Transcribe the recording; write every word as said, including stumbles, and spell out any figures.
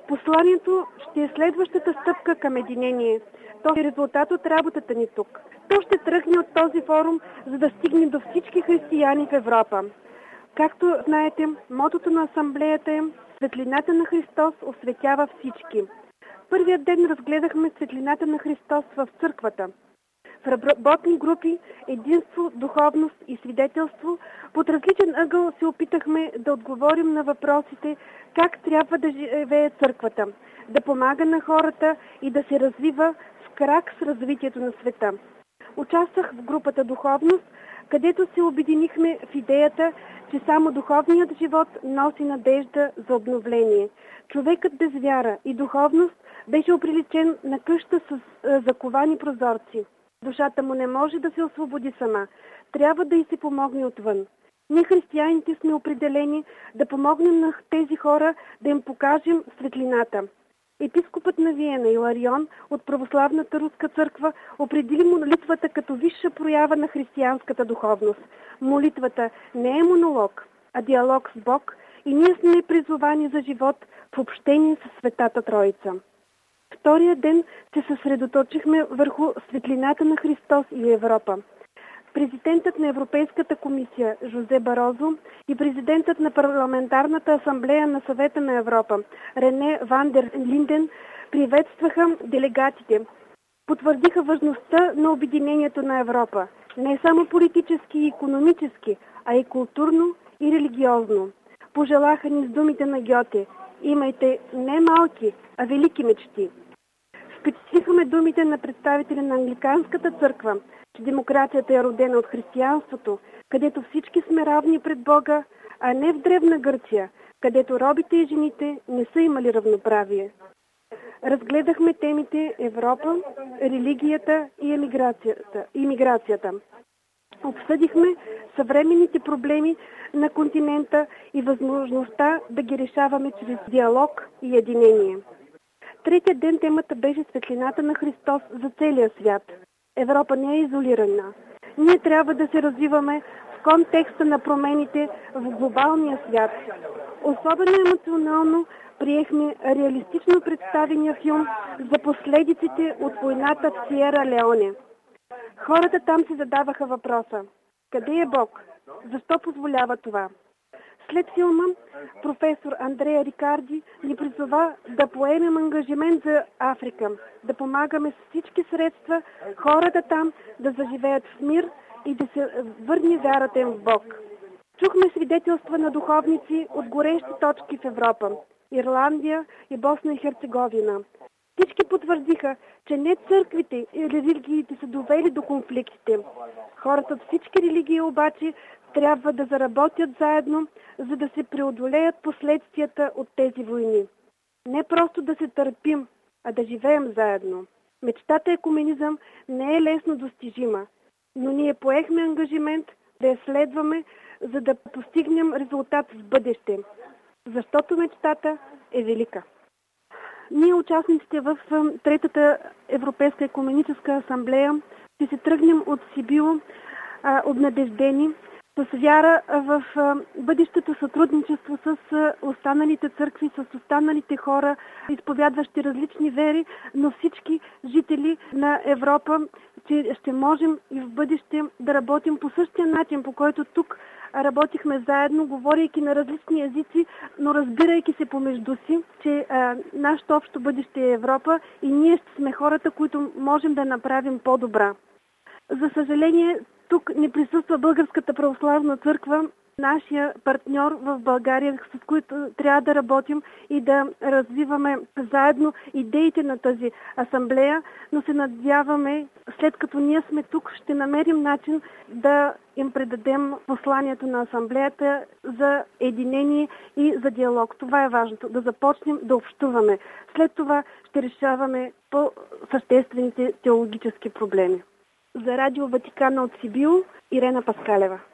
Посланието ще е следващата стъпка към единение. То е резултат от работата ни тук. То ще тръгне от този форум, за да стигне до всички християни в Европа. Както знаете, мотото на асамблеята е "Светлината на Христос осветява всички". Първият ден разгледахме светлината на Христос в църквата. В работни групи, единство, духовност и свидетелство, под различен ъгъл се опитахме да отговорим на въпросите как трябва да живее църквата, да помага на хората и да се развива в крак с развитието на света. Участвах в групата Духовност, където се обединихме в идеята, че само духовният живот носи надежда за обновление. Човекът без вяра и духовност беше оприличен на къща с заковани прозорци. Душата му не може да се освободи сама. Трябва да й се помогне отвън. Ние, християните, сме определени да помогнем на тези хора, да им покажем светлината. Епископът на Виена Иларион от Православната руска църква определи молитвата като висша проява на християнската духовност. Молитвата не е монолог, а диалог с Бог и ние сме призовани за живот в общение с Светата Троица. Втория ден се съсредоточихме върху светлината на Христос и Европа. Президентът на Европейската комисия Жозе Барозо и президентът на Парламентарната асамблея на Съвета на Европа Рене ван дер Линден приветстваха делегатите. Потвърдиха важността на обединението на Европа, не само политически и икономически, а и културно и религиозно. Пожелаха ни с думите на Гьоте: "Имайте не малки, а велики мечти". Впечатлихме думите на представители на Англиканската църква, че демокрацията е родена от християнството, където всички сме равни пред Бога, а не в древна Гърция, където робите и жените не са имали равноправие. Разгледахме темите Европа, религията и емиграцията. имиграцията. Обсъдихме съвременните проблеми на континента и възможността да ги решаваме чрез диалог и единение. Третия ден темата беше светлината на Христос за целия свят. Европа не е изолирана. Ние трябва да се развиваме в контекста на промените в глобалния свят. Особено емоционално приехме реалистично представения филм за последиците от войната в Сиера Леоне. Хората там си задаваха въпроса: къде е Бог? Защо позволява това? След филма професор Андрея Рикарди ни призова да поемем ангажимент за Африка, да помагаме с всички средства хората там да заживеят в мир и да се върне вярата им в Бог. Чухме свидетелства на духовници от горещи точки в Европа – Ирландия и Босна и Херцеговина. Всички потвърдиха, че не църквите и религиите са довели до конфликтите. Хората от всички религии обаче трябва да заработят заедно, за да се преодолеят последствията от тези войни. Не просто да се търпим, а да живеем заедно. Мечтата екуменизъм не е лесно достижима, но ние поехме ангажимент да я следваме, за да постигнем резултат в бъдеще, защото мечтата е велика. Ние, участниците в Третата Европейска екуменическа асамблея, ще се тръгнем от Сибил обнадеждени, с вяра в бъдещето сътрудничество с останалите църкви, с останалите хора, изповядващи различни вери, но всички жители на Европа, че ще можем и в бъдеще да работим по същия начин, по който тук работихме заедно, говорейки на различни езици, но разбирайки се помежду си, че а, нашето общо бъдеще е Европа и ние ще сме хората, които можем да направим по-добра. За съжаление, тук не присъства Българската православна църква, нашия партньор в България, с които трябва да работим и да развиваме заедно идеите на тази асамблея, но се надяваме, след като ние сме тук, ще намерим начин да им предадем посланието на асамблеята за единение и за диалог. Това е важното, да започнем да общуваме. След това ще решаваме по-съществените теологически проблеми. За Радио Ватикана от Сибил, Ирена Паскалева.